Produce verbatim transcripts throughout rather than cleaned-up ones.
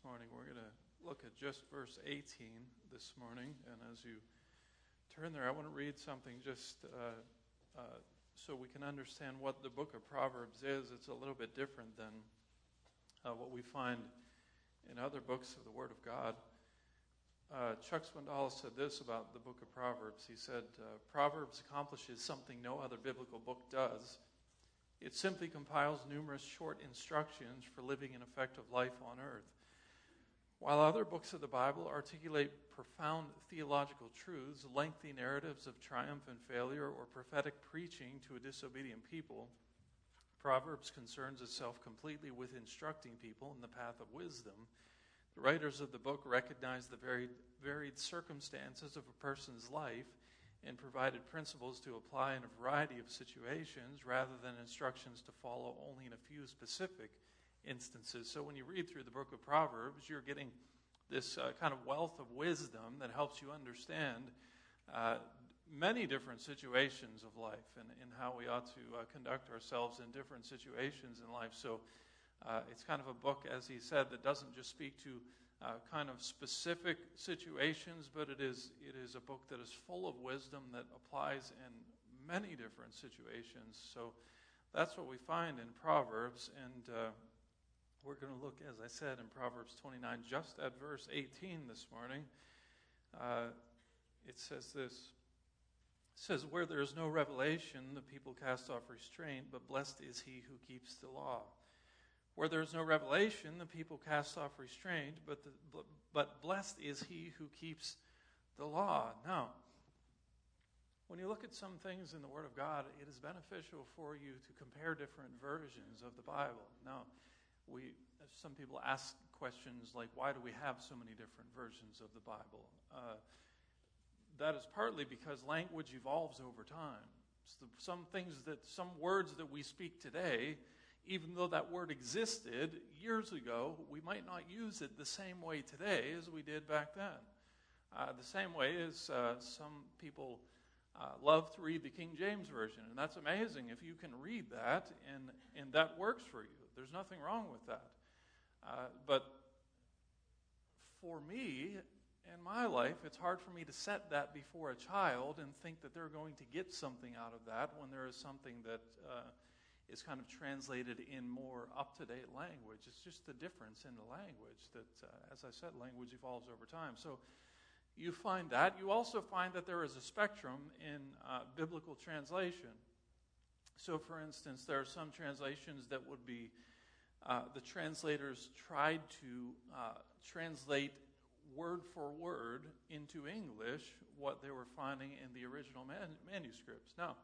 morning. We're going to look at just verse eighteen this morning. And as you turn there, I want to read something just uh, uh, so we can understand what the book of Proverbs is. It's a little bit different than uh, what we find in other books of the Word of God. Uh, Chuck Swindoll said this about the book of Proverbs. He said, uh, Proverbs accomplishes something no other biblical book does. It simply compiles numerous short instructions for living an effective life on earth. While other books of the Bible articulate profound theological truths, lengthy narratives of triumph and failure, or prophetic preaching to a disobedient people, Proverbs concerns itself completely with instructing people in the path of wisdom. The writers of the book recognize the varied, varied circumstances of a person's life and provided principles to apply in a variety of situations rather than instructions to follow only in a few specific instances. So when you read through the book of Proverbs, you're getting this uh, kind of wealth of wisdom that helps you understand uh, many different situations of life and, and how we ought to uh, conduct ourselves in different situations in life. So uh, it's kind of a book, as he said, that doesn't just speak to Uh, kind of specific situations, but it is it is a book that is full of wisdom that applies in many different situations. So that's what we find in Proverbs, and uh, we're going to look, as I said, in Proverbs twenty-nine, just at verse eighteen this morning. Uh, it says this. It says, "Where there is no revelation, the people cast off restraint, but blessed is he who keeps the law. Where there is no revelation, the people cast off restraint, but the, but blessed is he who keeps the law." Now, when you look at some things in the Word of God, it is beneficial for you to compare different versions of the Bible. Now, we some people ask questions like, why do we have so many different versions of the Bible? Uh, that is partly because language evolves over time. So some things that, some words that we speak today, even though that word existed years ago, we might not use it the same way today as we did back then. Uh, the same way as uh, some people uh, love to read the King James Version, and that's amazing if you can read that and, and that works for you. There's nothing wrong with that. Uh, but for me, in my life, it's hard for me to set that before a child and think that they're going to get something out of that when there is something that Uh, is kind of translated in more up-to-date language. It's just the difference in the language that, uh, as I said, language evolves over time. So you find that. You also find that there is a spectrum in uh, biblical translation. So, for instance, there are some translations that would be, uh, the translators tried to uh, translate word for word into English what they were finding in the original man- manuscripts. Now,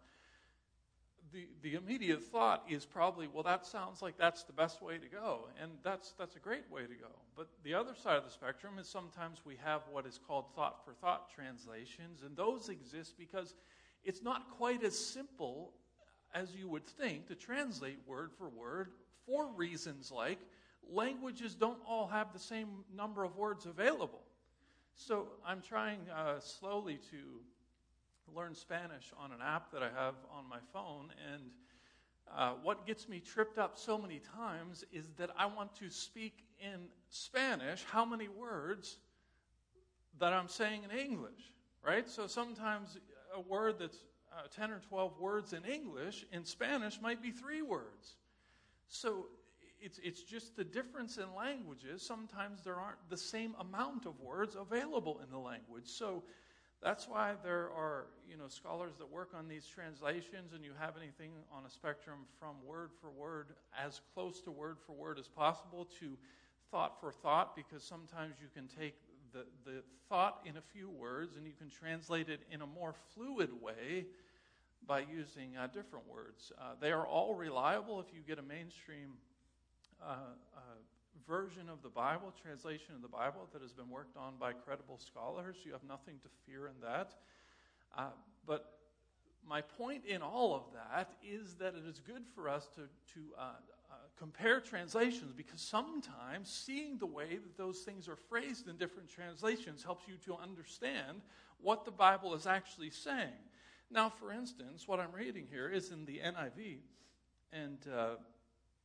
The the immediate thought is probably, well, that sounds like that's the best way to go, and that's that's a great way to go. But the other side of the spectrum is sometimes we have what is called thought-for-thought translations, and those exist because it's not quite as simple as you would think to translate word for word for reasons like languages don't all have the same number of words available. So I'm trying uh, slowly to learn Spanish on an app that I have on my phone, and uh, what gets me tripped up so many times is that I want to speak in Spanish how many words that I'm saying in English, right? So sometimes a word that's uh, ten or twelve words in English, in Spanish might be three words. So it's it's just the difference in languages. Sometimes there aren't the same amount of words available in the language. So that's why there are, you know, scholars that work on these translations, and you have anything on a spectrum from word for word, as close to word for word as possible, to thought for thought, because sometimes you can take the, the thought in a few words and you can translate it in a more fluid way by using uh, different words. Uh, they are all reliable if you get a mainstream uh, uh, version of the Bible, translation of the Bible that has been worked on by credible scholars. You have nothing to fear in that. Uh, but my point in all of that is that it is good for us to, to uh, uh, compare translations, because sometimes seeing the way that those things are phrased in different translations helps you to understand what the Bible is actually saying. Now, for instance, what I'm reading here is in the N I V, and uh,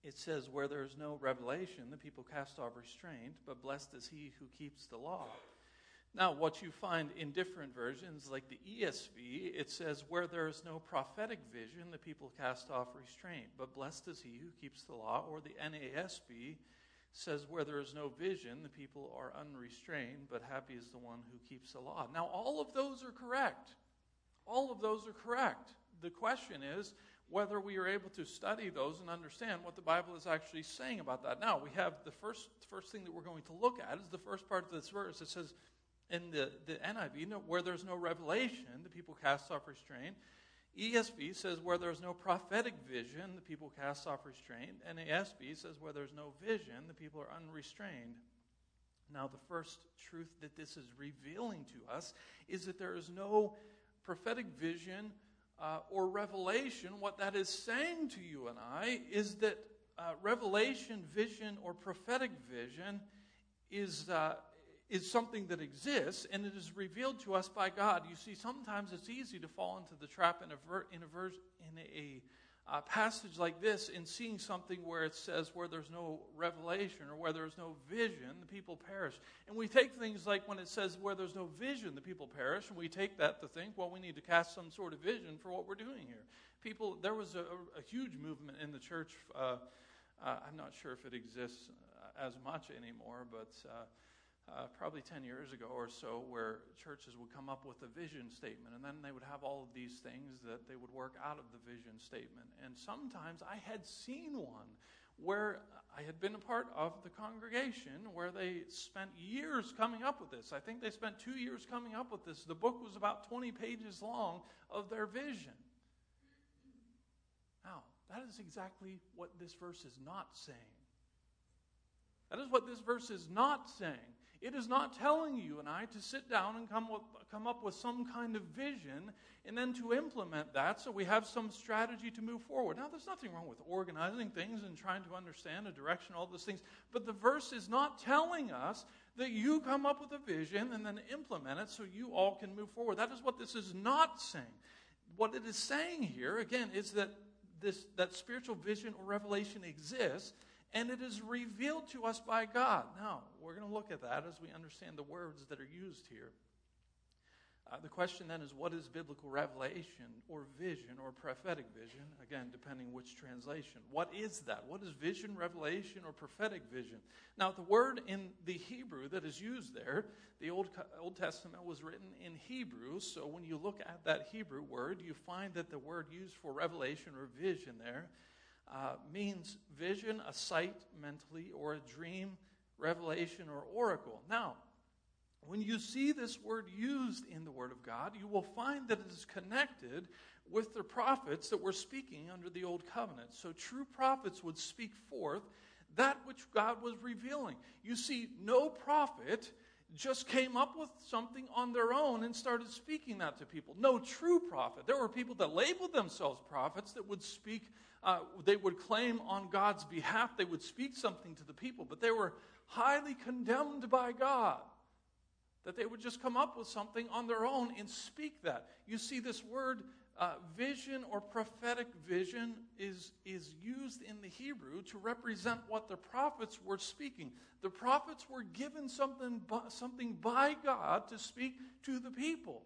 it says, where there is no revelation, the people cast off restraint, but blessed is he who keeps the law. Now, what you find in different versions, like the E S V, it says, where there is no prophetic vision, the people cast off restraint, but blessed is he who keeps the law. Or the N A S B says, where there is no vision, the people are unrestrained, but happy is the one who keeps the law. Now, all of those are correct. All of those are correct. The question is whether we are able to study those and understand what the Bible is actually saying about that. Now, we have the first first thing that we're going to look at is the first part of this verse. It says in the, the N I V, where there's no revelation, the people cast off restraint. E S V says where there's no prophetic vision, the people cast off restraint. N A S B says where there's no vision, the people are unrestrained. Now, the first truth that this is revealing to us is that there is no prophetic vision Uh, or revelation. What that is saying to you and I is that uh, revelation, vision, or prophetic vision is uh, is something that exists, and it is revealed to us by God. You see, sometimes it's easy to fall into the trap in a ver- in a, ver- in a uh, passage like this, in seeing something where it says where there's no revelation or where there's no vision, the people perish. And we take things like when it says where there's no vision, the people perish, and we take that to think, well, we need to cast some sort of vision for what we're doing here. People, there was a, a huge movement in the church. Uh, uh, I'm not sure if it exists uh, as much anymore, but uh, Uh, probably ten years ago or so, where churches would come up with a vision statement, and then they would have all of these things that they would work out of the vision statement. And sometimes I had seen one where I had been a part of the congregation where they spent years coming up with this. I think they spent two years coming up with this. The book was about twenty pages long of their vision. Now, that is exactly what this verse is not saying. That is what this verse is not saying. It is not telling you and I to sit down and come up, come up with some kind of vision and then to implement that so we have some strategy to move forward. Now, there's nothing wrong with organizing things and trying to understand a direction, all those things. But the verse is not telling us that you come up with a vision and then implement it so you all can move forward. That is what this is not saying. What it is saying here, again, is that this that spiritual vision or revelation exists, and it is revealed to us by God. Now, we're going to look at that as we understand the words that are used here. Uh, the question then is, what is biblical revelation or vision or prophetic vision? Again, depending which translation. What is that? What is vision, revelation, or prophetic vision? Now, the word in the Hebrew that is used there, the Old, Old Testament was written in Hebrew, so when you look at that Hebrew word, you find that the word used for revelation or vision there Uh, means vision, a sight mentally, or a dream, revelation, or oracle. Now, when you see this word used in the Word of God, you will find that it is connected with the prophets that were speaking under the Old Covenant. So true prophets would speak forth that which God was revealing. You see, no prophet just came up with something on their own and started speaking that to people. No true prophet. There were people that labeled themselves prophets that would speak, uh, they would claim on God's behalf, they would speak something to the people, but they were highly condemned by God. That they would just come up with something on their own and speak that. You see, this word uh, vision or prophetic vision is, is used in the Hebrew to represent what the prophets were speaking. The prophets were given something by, something by God to speak to the people.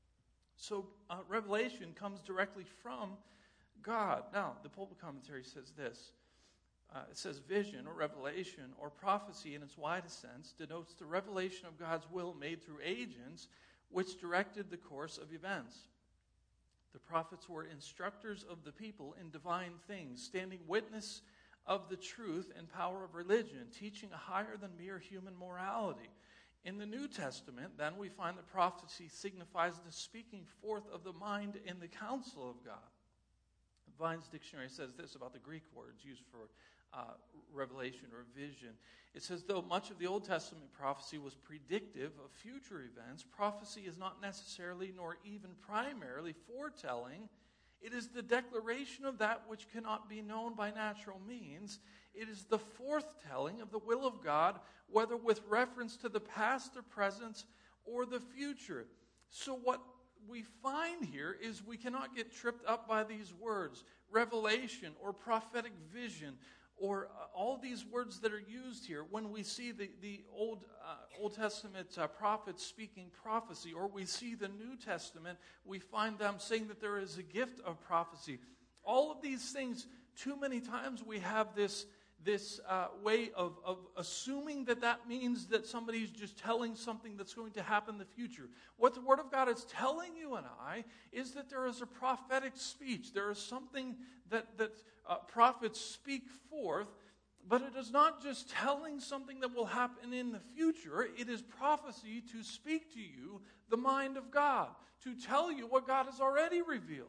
So uh, revelation comes directly from God. Now, the pulpit commentary says this. Uh, it says vision or revelation or prophecy in its widest sense denotes the revelation of God's will made through agents which directed the course of events. The prophets were instructors of the people in divine things, standing witness of the truth and power of religion, teaching a higher than mere human morality. In the New Testament, then, we find that prophecy signifies the speaking forth of the mind and the counsel of God. Vine's dictionary says this about the Greek words used for uh, revelation or vision. It says, though much of the Old Testament prophecy was predictive of future events, prophecy is not necessarily nor even primarily foretelling. It is the declaration of that which cannot be known by natural means. It is the forthtelling of the will of God, whether with reference to the past, the present, or the future. So what we find here is we cannot get tripped up by these words, revelation or prophetic vision or uh, all these words that are used here, when we see the, the Old, uh, Old Testament uh, prophets speaking prophecy, or we see the New Testament, we find them saying that there is a gift of prophecy. All of these things, too many times we have this, this uh, way of, of assuming that that means that somebody's just telling something that's going to happen in the future. What the Word of God is telling you and I is that there is a prophetic speech. There is something that, that uh, prophets speak forth, but it is not just telling something that will happen in the future. It is prophecy to speak to you the mind of God, to tell you what God has already revealed.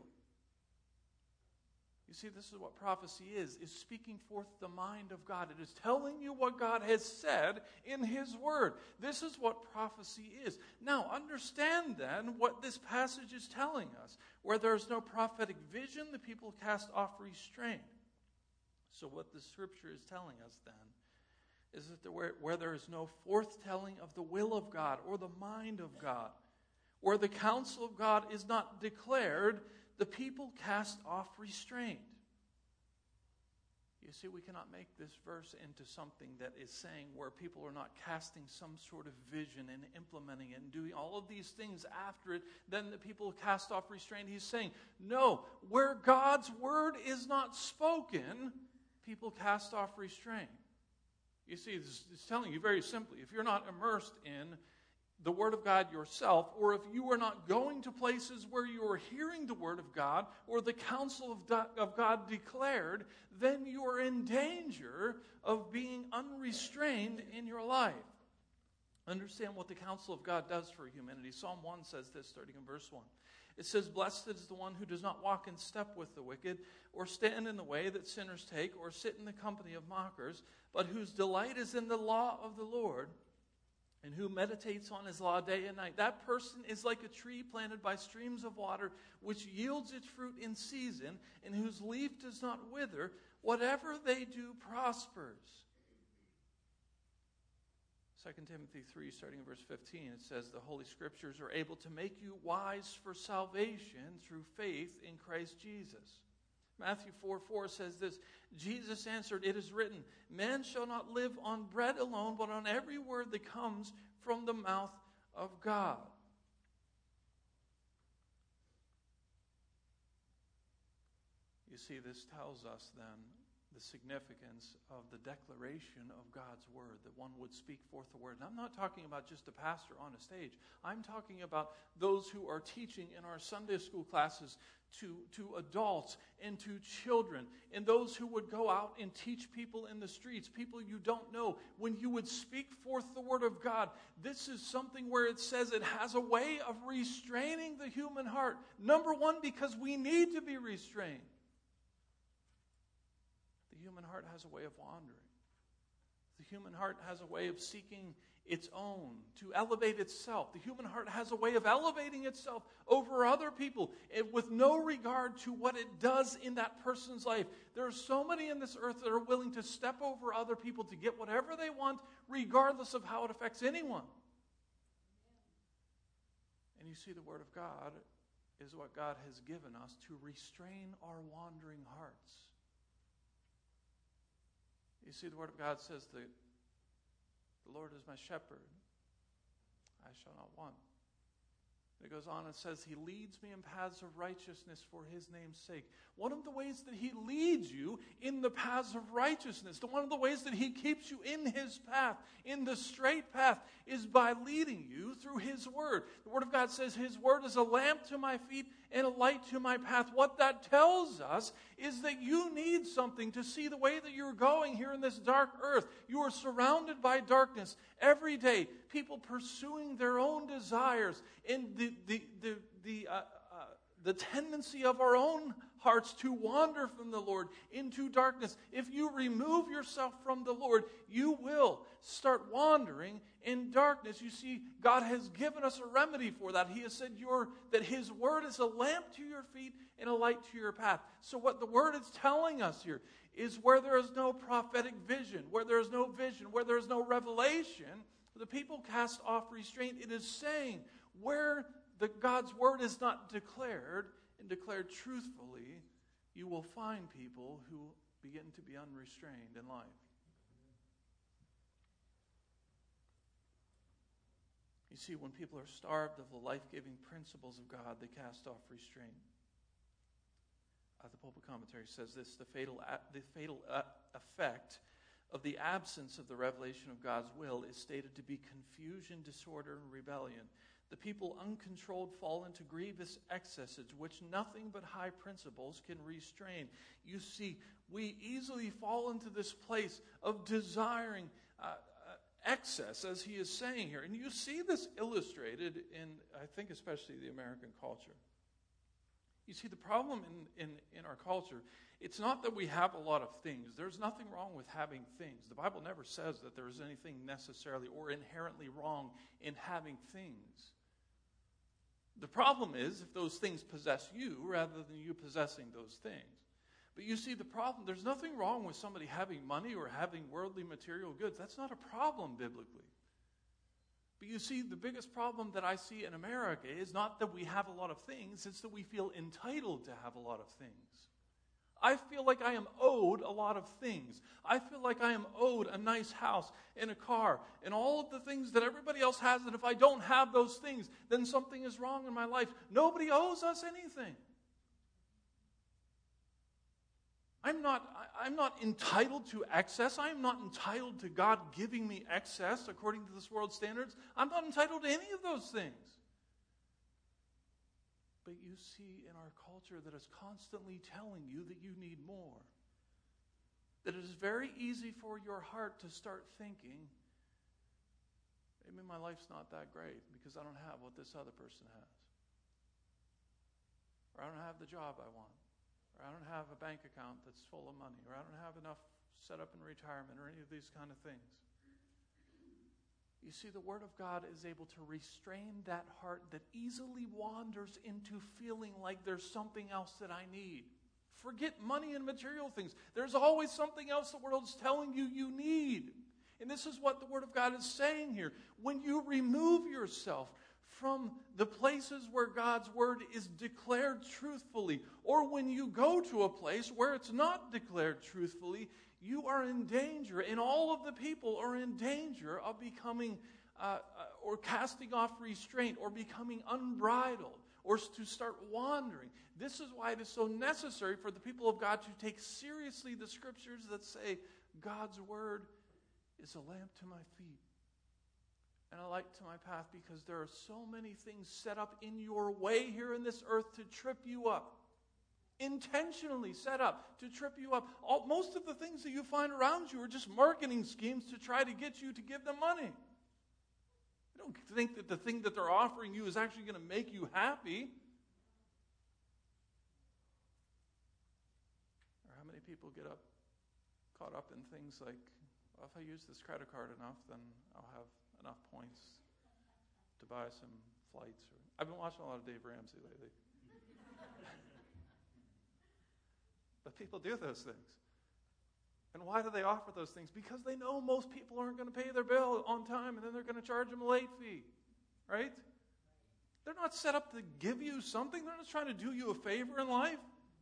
You see, this is what prophecy is, is speaking forth the mind of God. It is telling you what God has said in His Word. This is what prophecy is. Now, understand then what this passage is telling us. Where there is no prophetic vision, the people cast off restraint. So what the Scripture is telling us then is that there, where, where there is no forthtelling of the will of God or the mind of God, where the counsel of God is not declared, the people cast off restraint. You see, we cannot make this verse into something that is saying where people are not casting some sort of vision and implementing it and doing all of these things after it, then the people cast off restraint. He's saying, no, where God's word is not spoken, people cast off restraint. You see, it's telling you very simply, if you're not immersed in the Word of God yourself, or if you are not going to places where you are hearing the Word of God or the counsel of God declared, then you are in danger of being unrestrained in your life. Understand what the counsel of God does for humanity. Psalm one says this, starting in verse one. It says, "Blessed is the one who does not walk in step with the wicked, or stand in the way that sinners take, or sit in the company of mockers, but whose delight is in the law of the Lord, and who meditates on his law day and night. That person is like a tree planted by streams of water, which yields its fruit in season, and whose leaf does not wither. Whatever they do prospers." Second Timothy three, starting in verse fifteen, it says, "The Holy Scriptures are able to make you wise for salvation through faith in Christ Jesus." Matthew four four says this, "Jesus answered, 'It is written, man shall not live on bread alone, but on every word that comes from the mouth of God.'" You see, this tells us then the significance of the declaration of God's word, that one would speak forth the word. And I'm not talking about just a pastor on a stage. I'm talking about those who are teaching in our Sunday school classes to, to adults and to children, and those who would go out and teach people in the streets, people you don't know. When you would speak forth the word of God, this is something where it says it has a way of restraining the human heart. Number one, because we need to be restrained. The human heart has a way of wandering. The human heart has a way of seeking its own, to elevate itself. The human heart has a way of elevating itself over other people with no regard to what it does in that person's life. There are so many in this earth that are willing to step over other people to get whatever they want, regardless of how it affects anyone. And you see, the Word of God is what God has given us to restrain our wandering hearts. You see, the Word of God says that the Lord is my shepherd, I shall not want. It goes on and says, He leads me in paths of righteousness for His name's sake. One of the ways that He leads you in the paths of righteousness, the one of the ways that He keeps you in His path, in the straight path, is by leading you through His Word. The Word of God says His Word is a lamp to my feet and a light to my path. What that tells us is that you need something to see the way that you're going here in this dark earth. You are surrounded by darkness every day. People pursuing their own desires, and the the the the uh, uh, the tendency of our own hearts to wander from the Lord into darkness. If you remove yourself from the Lord, you will start wandering in darkness. You see, God has given us a remedy for that. He has said your, that His Word is a lamp to your feet and a light to your path. So what the Word is telling us here is where there is no prophetic vision, where there is no vision, where there is no revelation, the people cast off restraint. It is saying where the God's Word is not declared and declared truthfully, you will find people who begin to be unrestrained in life. You see, when people are starved of the life-giving principles of God, they cast off restraint. Uh, the pulpit commentary says this: the fatal, the fatal uh, effect of the absence of the revelation of God's will is stated to be confusion, disorder, and rebellion. The people uncontrolled fall into grievous excesses, which nothing but high principles can restrain. You see, we easily fall into this place of desiring uh, uh, excess, as he is saying here. And you see this illustrated in, I think, especially the American culture. You see, the problem in, in, in our culture, it's not that we have a lot of things. There's nothing wrong with having things. The Bible never says that there is anything necessarily or inherently wrong in having things. The problem is if those things possess you rather than you possessing those things. But you see, the problem, there's nothing wrong with somebody having money or having worldly material goods. That's not a problem biblically. But you see, the biggest problem that I see in America is not that we have a lot of things, it's that we feel entitled to have a lot of things. I feel like I am owed a lot of things. I feel like I am owed a nice house and a car and all of the things that everybody else has, and if I don't have those things, then something is wrong in my life. Nobody owes us anything. I'm not, I'm not entitled to excess. I am not entitled to God giving me excess according to this world's standards. I'm not entitled to any of those things. But you see in our culture that is constantly telling you that you need more. That it is very easy for your heart to start thinking, maybe my life's not that great because I don't have what this other person has. Or I don't have the job I want. Or I don't have a bank account that's full of money. Or I don't have enough set up in retirement or any of these kind of things. You see, the Word of God is able to restrain that heart that easily wanders into feeling like there's something else that I need. Forget money and material things. There's always something else the world is telling you you need. And this is what the Word of God is saying here. When you remove yourself from the places where God's Word is declared truthfully, or when you go to a place where it's not declared truthfully, you are in danger, and all of the people are in danger of becoming uh, uh, or casting off restraint or becoming unbridled or to start wandering. This is why it is so necessary for the people of God to take seriously the scriptures that say God's Word is a lamp to my feet and a light to my path, because there are so many things set up in your way here in this earth to trip you up. Intentionally set up to trip you up. All, most of the things that you find around you are just marketing schemes to try to get you to give them money. You don't think that the thing that they're offering you is actually going to make you happy. Or how many people get up, caught up in things like, well, if I use this credit card enough, then I'll have enough points to buy some flights. Or, I've been watching a lot of Dave Ramsey lately. But people do those things. And why do they offer those things? Because they know most people aren't going to pay their bill on time, and then they're going to charge them a late fee. Right? They're not set up to give you something. They're not trying to do you a favor in life.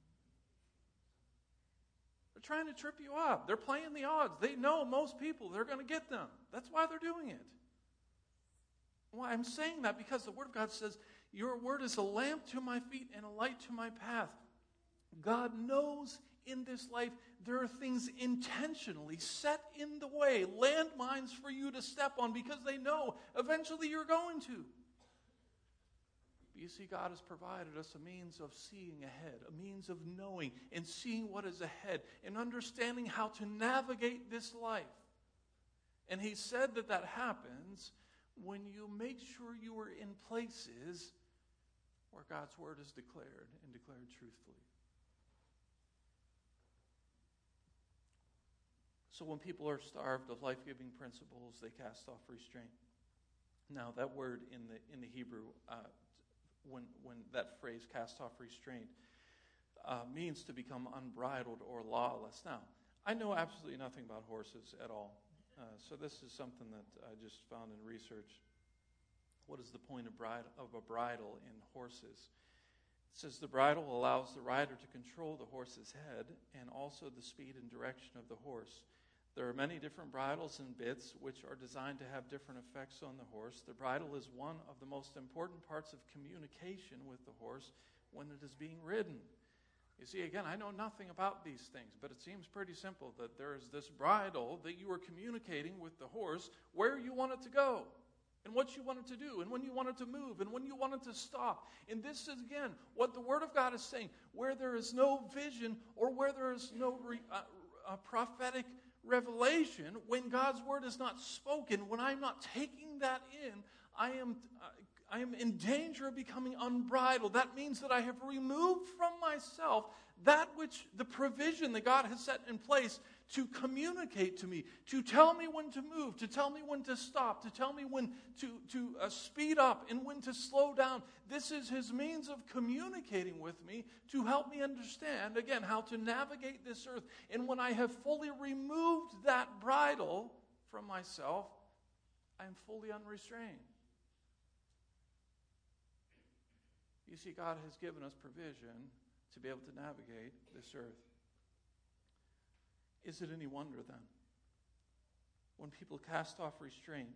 They're trying to trip you up. They're playing the odds. They know most people, they're going to get them. That's why they're doing it. Why I'm saying that because the Word of God says, your word is a lamp to my feet and a light to my path. God knows in this life there are things intentionally set in the way, landmines for you to step on, because they know eventually you're going to. But you see, God has provided us a means of seeing ahead, a means of knowing and seeing what is ahead and understanding how to navigate this life. And He said that that happens when you make sure you are in places where God's Word is declared and declared truthfully. So when people are starved of life-giving principles, they cast off restraint. Now, that word in the in the Hebrew, uh, when when that phrase "cast off restraint" uh, means to become unbridled or lawless. Now, I know absolutely nothing about horses at all, uh, so this is something that I just found in research. What is the point of, bride, of a bridle in horses? It says the bridle allows the rider to control the horse's head and also the speed and direction of the horse. There are many different bridles and bits which are designed to have different effects on the horse. The bridle is one of the most important parts of communication with the horse when it is being ridden. You see, again, I know nothing about these things, but it seems pretty simple that there is this bridle that you are communicating with the horse where you want it to go, and what you want it to do, and when you want it to move, and when you want it to stop. And this is, again, what the Word of God is saying. Where there is no vision or where there is no re, uh, uh, prophetic revelation, when God's Word is not spoken, when I'm not taking that in, I am uh, I am in danger of becoming unbridled. That means that I have removed from myself that which, the provision that God has set in place to communicate to me, to tell me when to move, to tell me when to stop, to tell me when to, to uh, speed up and when to slow down. This is His means of communicating with me to help me understand, again, how to navigate this earth. And when I have fully removed that bridle from myself, I am fully unrestrained. You see, God has given us provision to be able to navigate this earth. Is it any wonder then, when people cast off restraint,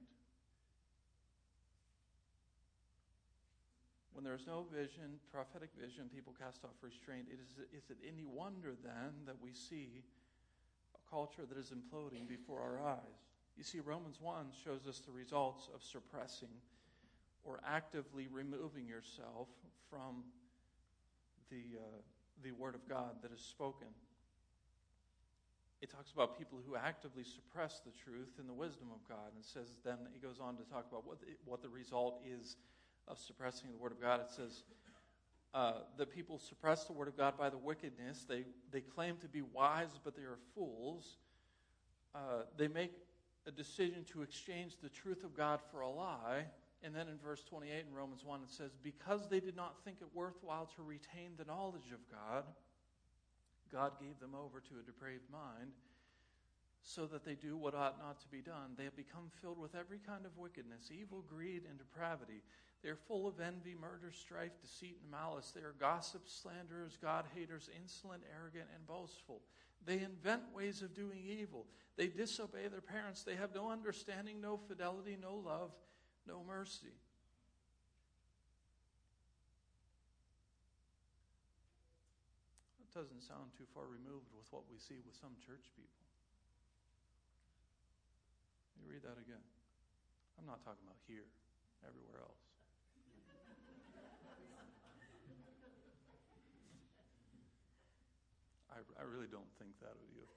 when there is no vision, prophetic vision, people cast off restraint, it is, is it any wonder then that we see a culture that is imploding before our eyes? You see, Romans one shows us the results of suppressing or actively removing yourself from the, uh, the Word of God that is spoken. It talks about people who actively suppress the truth and the wisdom of God. And it says, then it goes on to talk about what the, what the result is of suppressing the Word of God. It says uh, that people suppress the Word of God by the wickedness. They, they claim to be wise, but they are fools. Uh, they make a decision to exchange the truth of God for a lie. And then in verse twenty-eight in Romans one, it says, because they did not think it worthwhile to retain the knowledge of God, God gave them over to a depraved mind, so that they do what ought not to be done. They have become filled with every kind of wickedness, evil, greed, and depravity. They are full of envy, murder, strife, deceit, and malice. They are gossips, slanderers, God-haters, insolent, arrogant, and boastful. They invent ways of doing evil. They disobey their parents. They have no understanding, no fidelity, no love, no mercy. That doesn't sound too far removed with what we see with some church people. Let me read that again. I'm not talking about here, everywhere else. I, I really don't think that of you.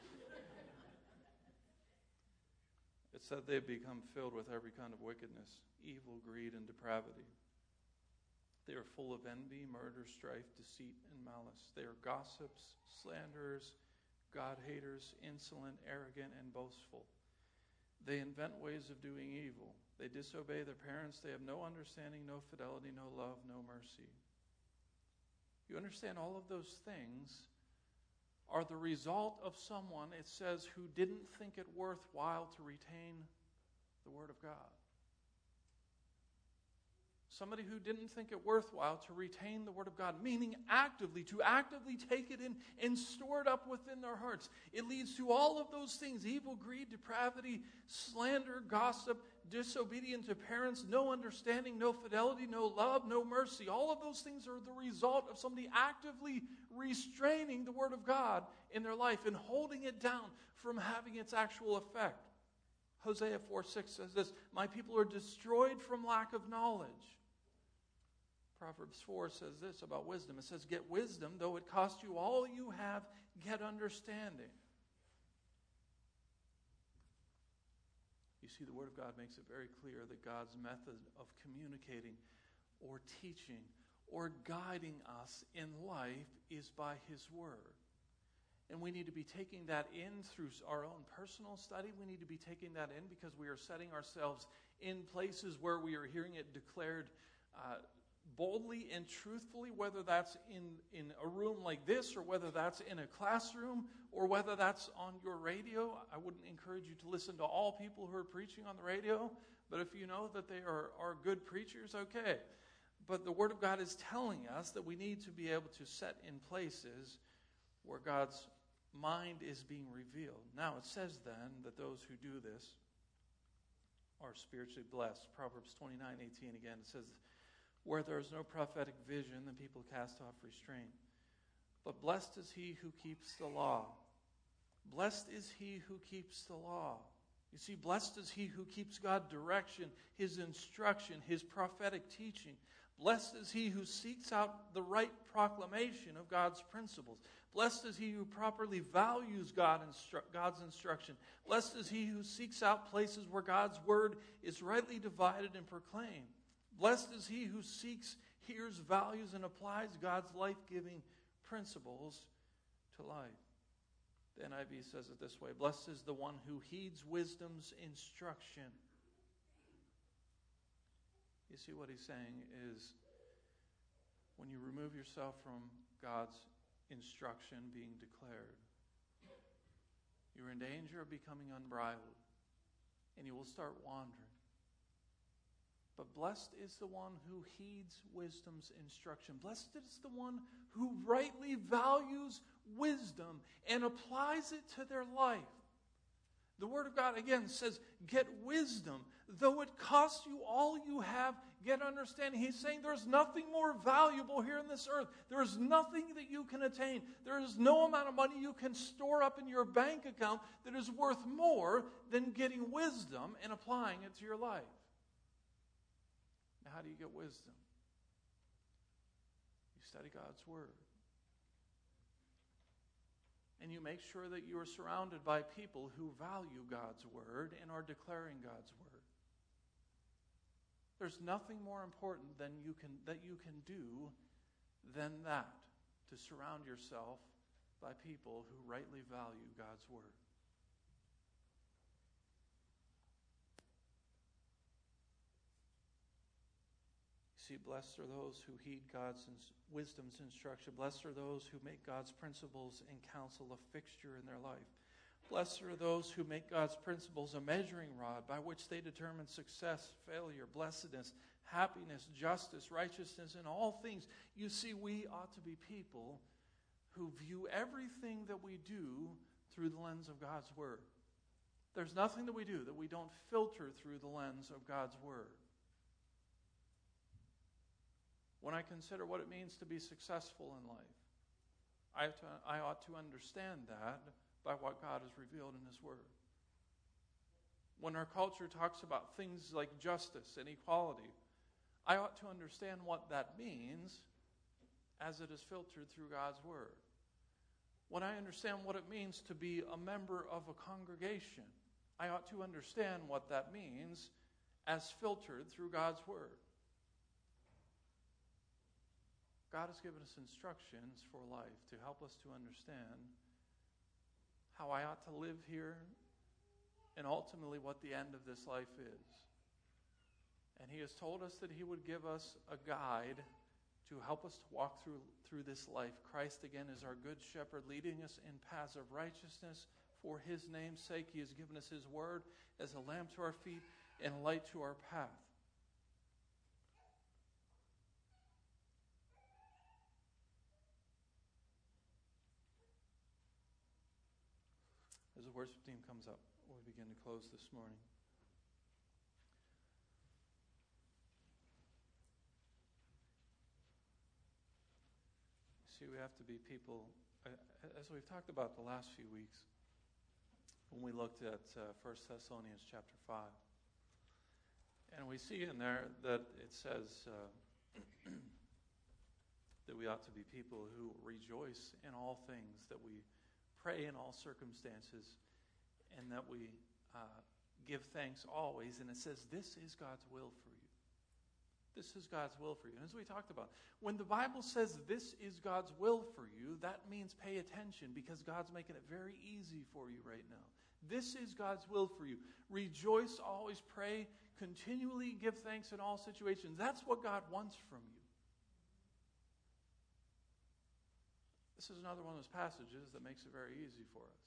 It said they've become filled with every kind of wickedness, evil, greed, and depravity. They are full of envy, murder, strife, deceit, and malice. They are gossips, slanderers, God-haters, insolent, arrogant, and boastful. They invent ways of doing evil. They disobey their parents. They have no understanding, no fidelity, no love, no mercy. You understand, all of those things are the result of someone, it says, who didn't think it worthwhile to retain the Word of God. Somebody who didn't think it worthwhile to retain the Word of God, meaning actively, to actively take it in and store it up within their hearts. It leads to all of those things: evil, greed, depravity, slander, gossip, disobedience to parents, no understanding, no fidelity, no love, no mercy. All of those things are the result of somebody actively restraining the Word of God in their life and holding it down from having its actual effect. Hosea four six says this, my people are destroyed from lack of knowledge. Proverbs four says this about wisdom. It says, get wisdom, though it cost you all you have, get understanding. You see, the Word of God makes it very clear that God's method of communicating or teaching or guiding us in life is by His Word. And we need to be taking that in through our own personal study. We need to be taking that in because we are setting ourselves in places where we are hearing it declared uh, boldly and truthfully, whether that's in, in a room like this or whether that's in a classroom or whether that's on your radio. I wouldn't encourage you to listen to all people who are preaching on the radio, but if you know that they are, are good preachers, okay. But the Word of God is telling us that we need to be able to set in places where God's mind is being revealed. Now, it says then that those who do this are spiritually blessed. Proverbs twenty-nine eighteen again, it says, where there is no prophetic vision, then people cast off restraint. But blessed is he who keeps the law. Blessed is he who keeps the law. You see, blessed is he who keeps God's direction, his instruction, his prophetic teaching. Blessed is he who seeks out the right proclamation of God's principles. Blessed is he who properly values God instru- God's instruction. Blessed is he who seeks out places where God's word is rightly divided and proclaimed. Blessed is he who seeks, hears, values, and applies God's life-giving principles to life. The N I V says it this way, blessed is the one who heeds wisdom's instruction. You see, what he's saying is, when you remove yourself from God's instruction being declared, you're in danger of becoming unbridled, and you will start wandering. But blessed is the one who heeds wisdom's instruction. Blessed is the one who rightly values wisdom and applies it to their life. The Word of God, again, says, get wisdom. Though it costs you all you have, get understanding. He's saying there's nothing more valuable here in this earth. There is nothing that you can attain. There is no amount of money you can store up in your bank account that is worth more than getting wisdom and applying it to your life. Now, how do you get wisdom? You study God's Word. And you make sure that you are surrounded by people who value God's Word and are declaring God's Word. There's nothing more important than you can, that you can do than that, to surround yourself by people who rightly value God's Word. See, blessed are those who heed God's ins- wisdom's instruction. Blessed are those who make God's principles and counsel a fixture in their life. Blessed are those who make God's principles a measuring rod by which they determine success, failure, blessedness, happiness, justice, righteousness, and all things. You see, we ought to be people who view everything that we do through the lens of God's Word. There's nothing that we do that we don't filter through the lens of God's Word. When I consider what it means to be successful in life, I, have to, I ought to understand that by what God has revealed in His Word. When our culture talks about things like justice and equality, I ought to understand what that means as it is filtered through God's Word. When I understand what it means to be a member of a congregation, I ought to understand what that means as filtered through God's Word. God has given us instructions for life to help us to understand how I ought to live here and ultimately what the end of this life is. And He has told us that He would give us a guide to help us to walk through, through this life. Christ, again, is our good shepherd, leading us in paths of righteousness for His name's sake. He has given us His Word as a lamp to our feet and a light to our path. As the worship team comes up, we'll begin to close this morning. See, we have to be people, as we've talked about the last few weeks, when we looked at uh, First Thessalonians chapter five. And we see in there that it says uh, that we ought to be people who rejoice in all things, that we pray in all circumstances, and that we uh, give thanks always. And it says, this is God's will for you. This is God's will for you. And as we talked about, when the Bible says this is God's will for you, that means pay attention, because God's making it very easy for you right now. This is God's will for you. Rejoice, always pray, continually give thanks in all situations. That's what God wants from you. This is another one of those passages that makes it very easy for us.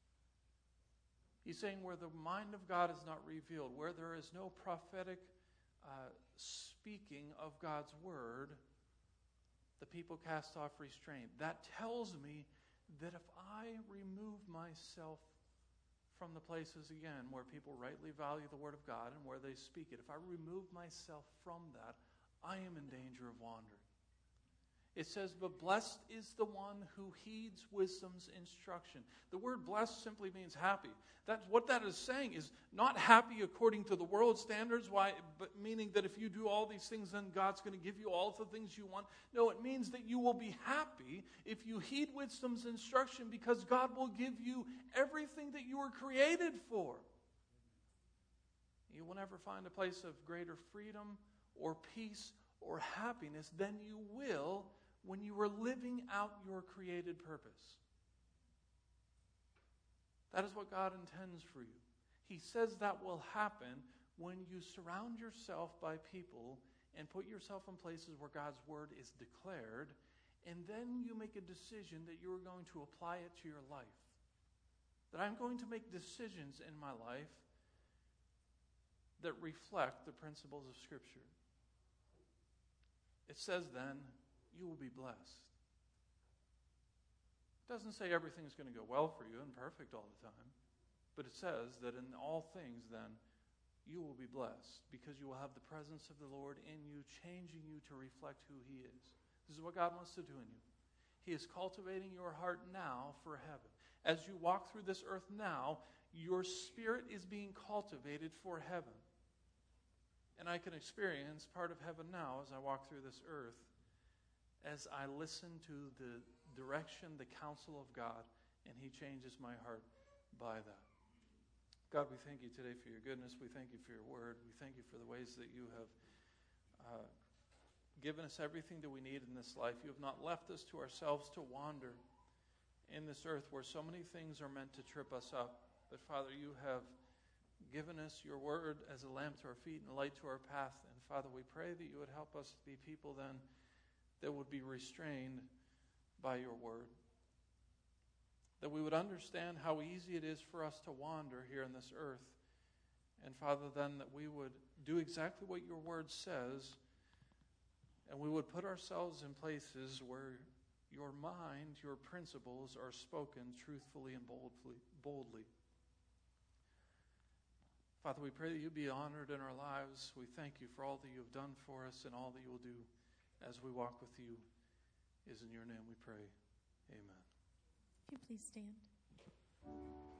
He's saying where the mind of God is not revealed, where there is no prophetic uh, speaking of God's word, the people cast off restraint. That tells me that if I remove myself from the places, again, where people rightly value the word of God and where they speak it, if I remove myself from that, I am in danger of wandering. It says, but blessed is the one who heeds wisdom's instruction. The word blessed simply means happy. That's what that is saying, is not happy according to the world's standards, why, but meaning that if you do all these things, then God's going to give you all the things you want. No, it means that you will be happy if you heed wisdom's instruction, because God will give you everything that you were created for. You will never find a place of greater freedom or peace or happiness than you will when you are living out your created purpose. That is what God intends for you. He says that will happen when you surround yourself by people and put yourself in places where God's word is declared, and then you make a decision that you are going to apply it to your life. That I'm going to make decisions in my life that reflect the principles of Scripture. It says then, you will be blessed. It doesn't say everything's going to go well for you and perfect all the time. But it says that in all things then, you will be blessed because you will have the presence of the Lord in you, changing you to reflect who He is. This is what God wants to do in you. He is cultivating your heart now for heaven. As you walk through this earth now, your spirit is being cultivated for heaven. And I can experience part of heaven now as I walk through this earth, as I listen to the direction, the counsel of God, and He changes my heart by that. God, we thank You today for Your goodness. We thank You for Your word. We thank You for the ways that You have uh, given us everything that we need in this life. You have not left us to ourselves to wander in this earth where so many things are meant to trip us up. But Father, You have given us Your word as a lamp to our feet and a light to our path. And Father, we pray that You would help us to be people then that would be restrained by Your word. That we would understand how easy it is for us to wander here on this earth. And Father, then that we would do exactly what Your word says, and we would put ourselves in places where Your mind, Your principles are spoken truthfully and boldly. boldly. Father, we pray that You be honored in our lives. We thank You for all that You have done for us and all that You will do as we walk with You. Is in Your name we pray. Amen. If you please stand.